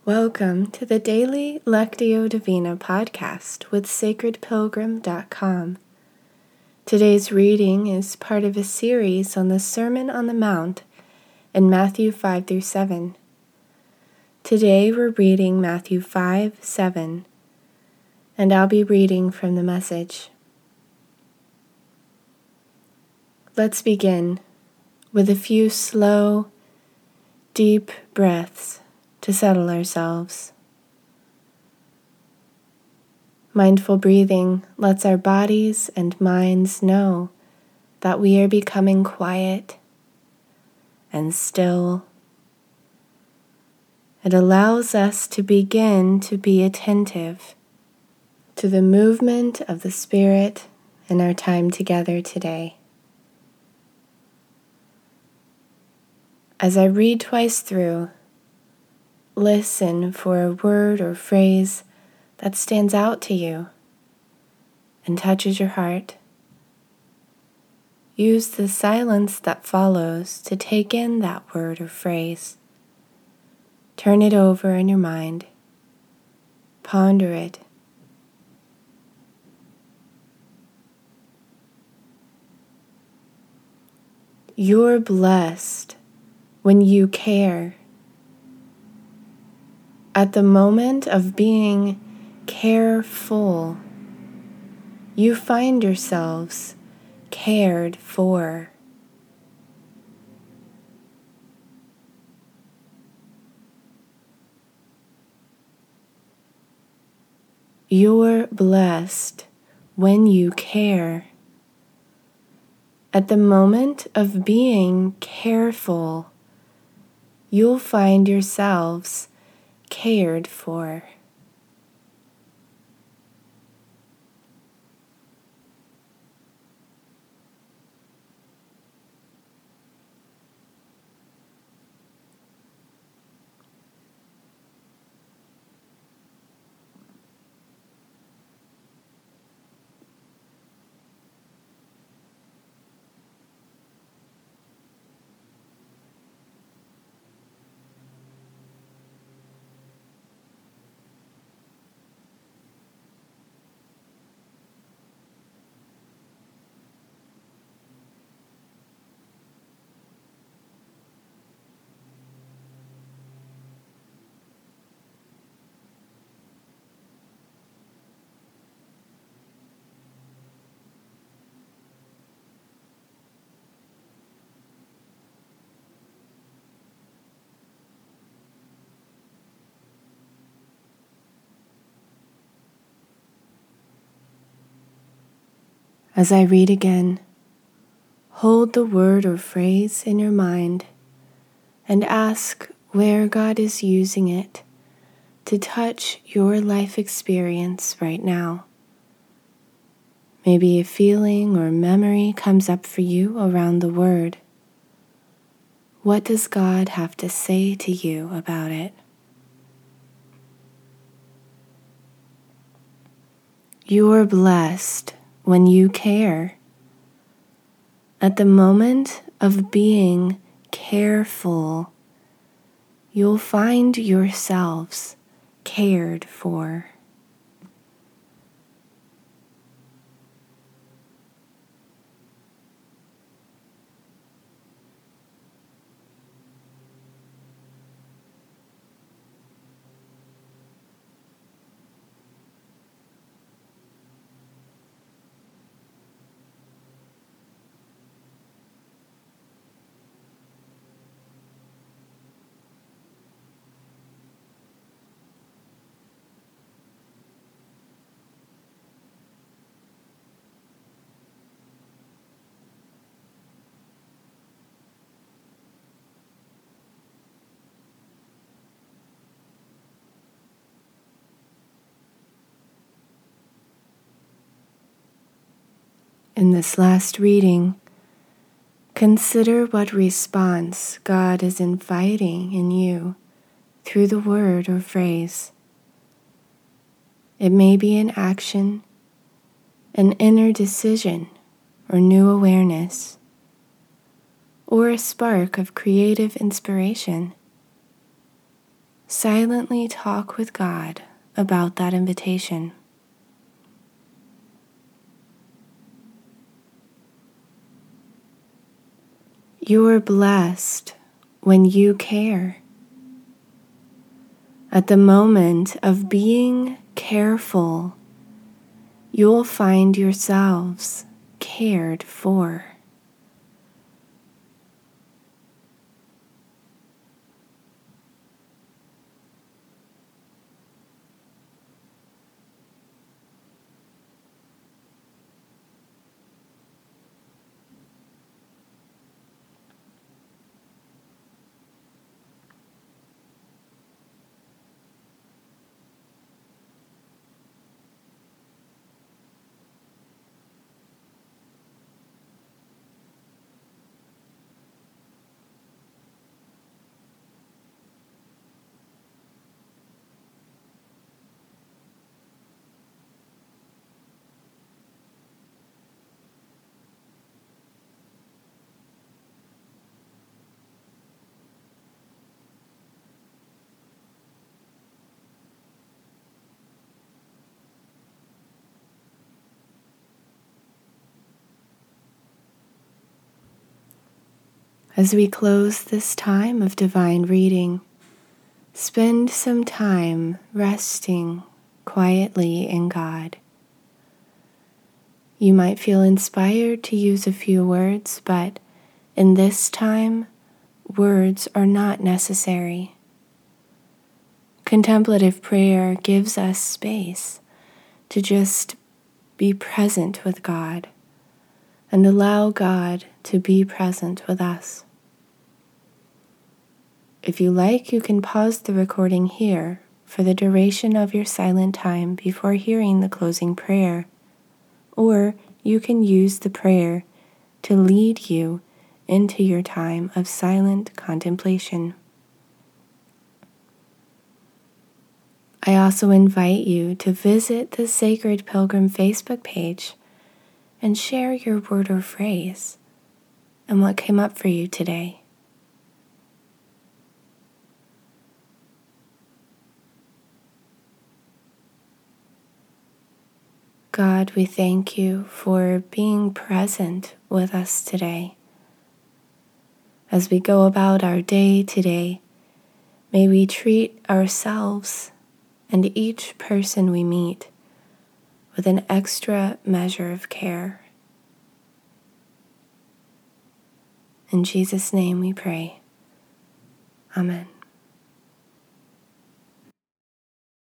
Welcome to the Daily Lectio Divina podcast with sacredpilgrim.com. Today's reading is part of a series on the Sermon on the Mount in Matthew 5 through 7. Today we're reading Matthew 5:7, and I'll be reading from the Message. Let's begin with a few slow, deep breaths to settle ourselves. Mindful breathing lets our bodies and minds know that we are becoming quiet and still. It allows us to begin to be attentive to the movement of the Spirit in our time together today. As I read twice through, listen for a word or phrase that stands out to you and touches your heart. Use the silence that follows to take in that word or phrase. Turn it over in your mind. Ponder it. You're blessed when you care. At the moment of being careful, you find yourselves cared for. You're blessed when you care. At the moment of being careful, you'll find yourselves cared for. As I read again, hold the word or phrase in your mind and ask where God is using it to touch your life experience right now. Maybe a feeling or memory comes up for you around the word. What does God have to say to you about it? You're blessed when you care. At the moment of being careful, you'll find yourselves cared for. In this last reading, consider what response God is inviting in you through the word or phrase. It may be an action, an inner decision, or new awareness, or a spark of creative inspiration. silently talk with God about that invitation. You're blessed when you care. At the moment of being careful, you'll find yourselves cared for. As we close this time of divine reading, spend some time resting quietly in God. You might feel inspired to use a few words, but in this time, words are not necessary. Contemplative prayer gives us space to just be present with God and allow God to be present with us. If you like, you can pause the recording here for the duration of your silent time before hearing the closing prayer, or you can use the prayer to lead you into your time of silent contemplation. I also invite you to visit the Sacred Pilgrim Facebook page and share your word or phrase and what came up for you today. God, we thank you for being present with us today. As we go about our day today, may we treat ourselves and each person we meet with an extra measure of care. In Jesus' name we pray. Amen.